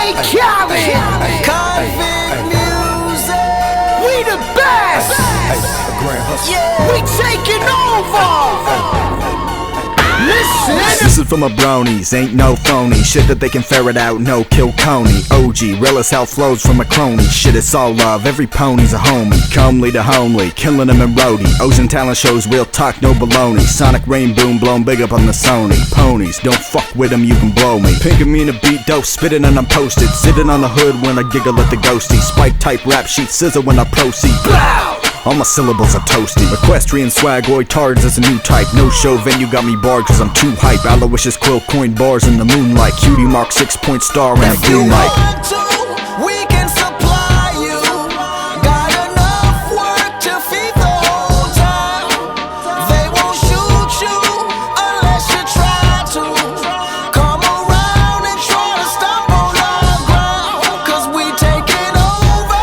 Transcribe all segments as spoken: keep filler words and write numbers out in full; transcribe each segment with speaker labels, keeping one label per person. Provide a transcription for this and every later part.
Speaker 1: Khaled,
Speaker 2: Convict music.
Speaker 1: we the best.
Speaker 2: Yeah.
Speaker 1: We taking over. Listen.
Speaker 3: This is for my bronies, ain't no phony shit that they can ferret out, no kill Coney. O G, real as hell flows from a crony. Shit, it's all love, every pony's a homie. Comely to homely, killing them in roadie. Ocean talent shows, real talk, no baloney. Sonic rain boom, blown big up on the Sony. Ponies, don't fuck with them, you can blow me. Pink and me in a beat, dope, spitting and I'm posted. Sitting on the hood when I giggle at the ghosty. Spike type rap sheet, scissor when I proceed. Blow! All my syllables are toasty. Equestrian swagoid tards is a new type. No show venue got me barred cause I'm too hype. Aloysius quill coin bars in the moonlight. Cutie mark six point star and a blue mic.
Speaker 2: We can supply you. Got enough work to feed the whole town. They won't shoot you unless you try to. Come around and try to stop on our ground. Cause we taking over.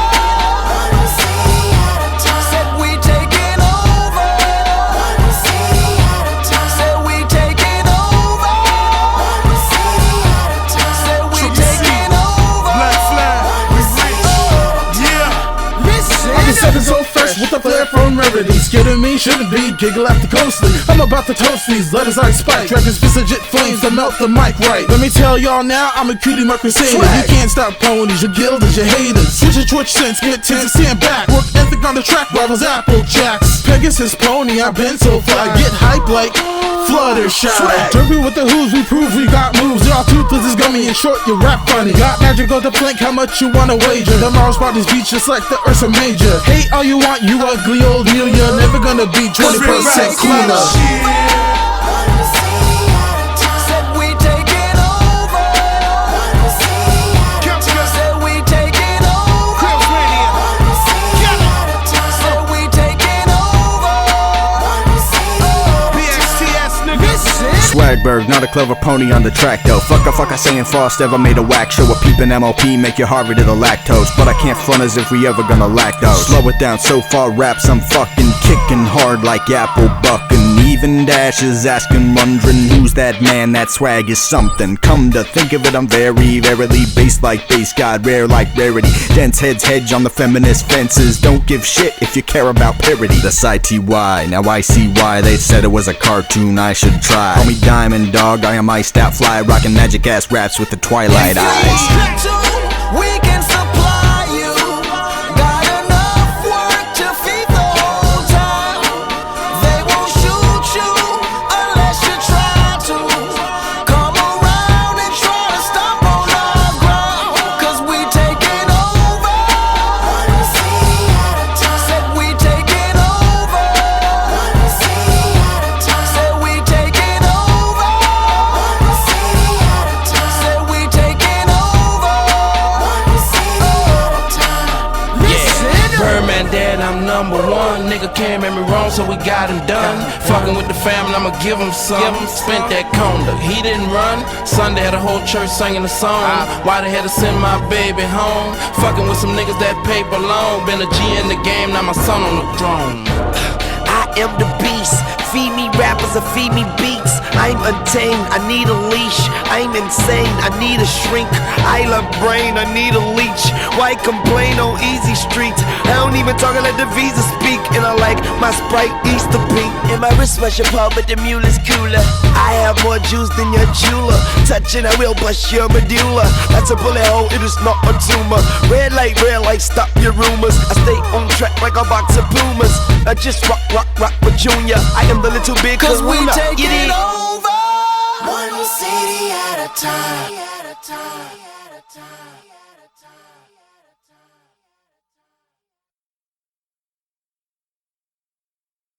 Speaker 2: Said we taking over. Said we taking over. Said we taking over.
Speaker 4: Black flag, we rich. Yeah.
Speaker 1: Listen.
Speaker 4: Seven so fresh with the flair from rarities. Kidding me, shouldn't be, giggle after ghostly. I'm about to toast these letters I spike. Dragons fist legit flames to melt the mic right. Let me tell y'all now, I'm a cutie mark crusader. You can't stop ponies, your guilders, your haters. Switch your twitch sense, get tense, stand back. Work ethic on the track, rivals Apple Jacks. Pegasus pony, I've been so fly. Get hype like Fluttershy. Derby with the who's, we prove we got moves. Y'all toothless is gummy and short, you rap funny. Got magic on the plank, how much you wanna wager? Tomorrow spot is beach just like the Ursa Major. Hate all you want, you ugly old mule. You're never gonna be twenty percent cooler.
Speaker 2: Said we taking over. Said we taking over. Said we taking over.
Speaker 4: B X T S nigga.
Speaker 3: Swagberg, not a clever pony on the track though. Fuck a fuck I saying Frost ever made a whack show. A peepin' M O P make you hard to the lactose. But I can't front as if we ever gonna lack those. Slow it down, so far raps I'm fucking kicking hard like apple buckin'. Even Dash is asking, wondering who's that man, that swag is something. Come to think of it, I'm very, verily based like bass god, rare like rarity. Dense heads hedge on the feminist fences. Don't give shit if you care about parody. The I T Y, now I see why they said it was a cartoon I should try. Call me Diamond Dog, I am iced out fly, rockin' magic ass raps with the twilight eyes.
Speaker 2: We can supply you. Got enough work to feed the whole town. They won't shoot you unless you try to. Come around and try to stop on our ground. Cause we taking over. Said we taking over. Said we taking over. Said we taking over.
Speaker 5: Birdman dead, I'm number one. Nigga can't make me wrong, so we got him done. Fucking with the family, I'ma give him some. Spent that conda, he didn't run. Sunday had a whole church singing a song. Why they had to send my baby home? Fucking with some niggas that paper long. Been a G in the game, now my son on the throne.
Speaker 6: I am the beast. Feed me rappers or feed me beats. I'm untamed, I need a leash. I'm insane, I need a shrink. I love brain, I need a leech. Why complain on easy streets? I don't even talk, I let the visa speak. And I like my Sprite Easter pink. And my wrist was your paw, but the mule is cooler. I have more juice than your jeweler. Touching, I will bust your medulla. That's a bullet hole, it is not a tumor. Red light, red light, stop your rumors. I stay on track like a box of Pumas. I just rock, rock, rock with Junior. I am the little big
Speaker 2: Cause we
Speaker 6: kahuna.
Speaker 2: taking
Speaker 6: Get it?
Speaker 2: over.
Speaker 6: One city at a time.